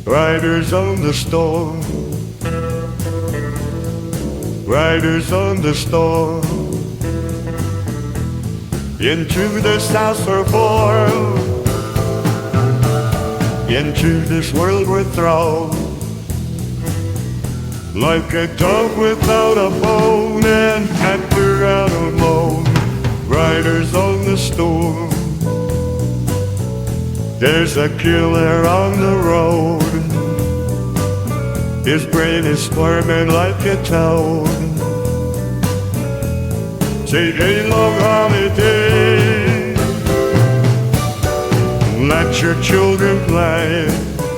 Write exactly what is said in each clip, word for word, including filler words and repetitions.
Riders on the storm, riders on the storm. Into this house we're born, into this world we're thrown. Like a dog without a bone and enter out alone. Riders on the storm. There's a killer on the road. His brain is squirming like a toad. Take a long holiday, let your children play.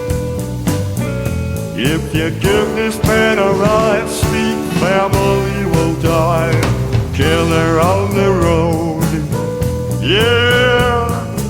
If you give this man a ride, sweet family will die. Killer on the road, yeah.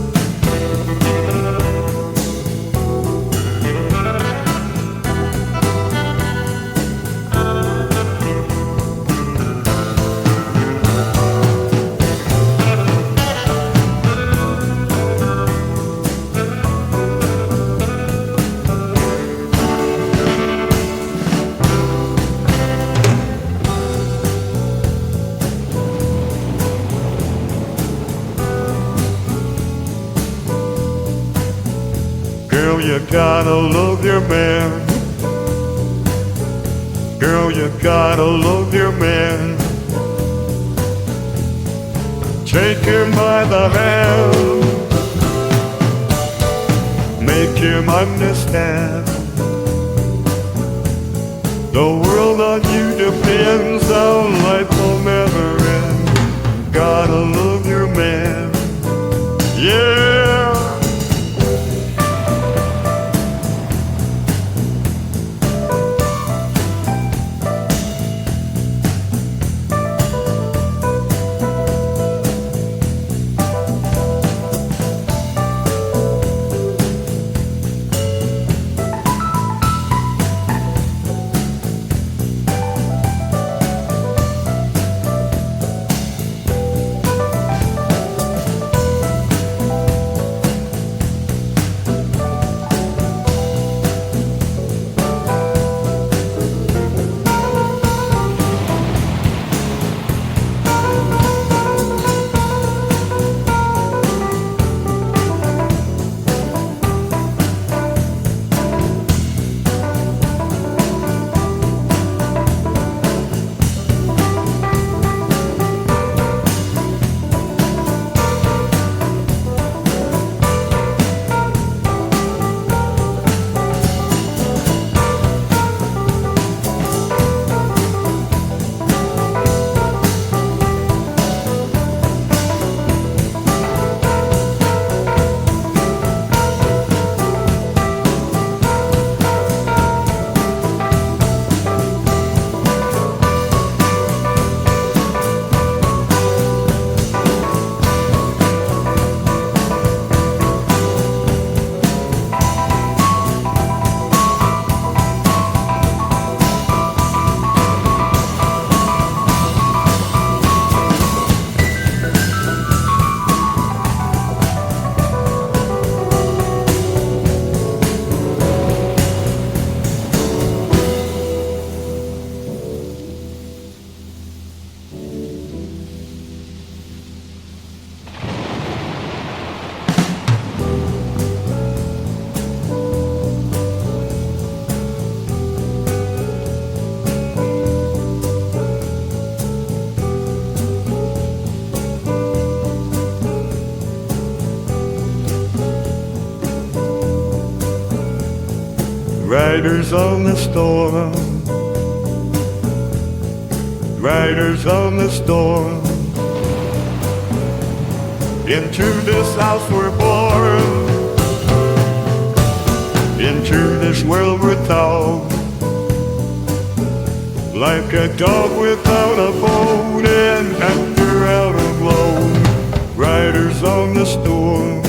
Girl, you gotta love your man. Girl, you gotta love your man. Take him by the hand, make him understand. The world on you depends, our life will never end. Gotta love your man, yeah. Riders on the storm, riders on the storm. Into this house we're born, into this world we're thrown. Like a dog without a bone and enter out alone. Riders on the storm.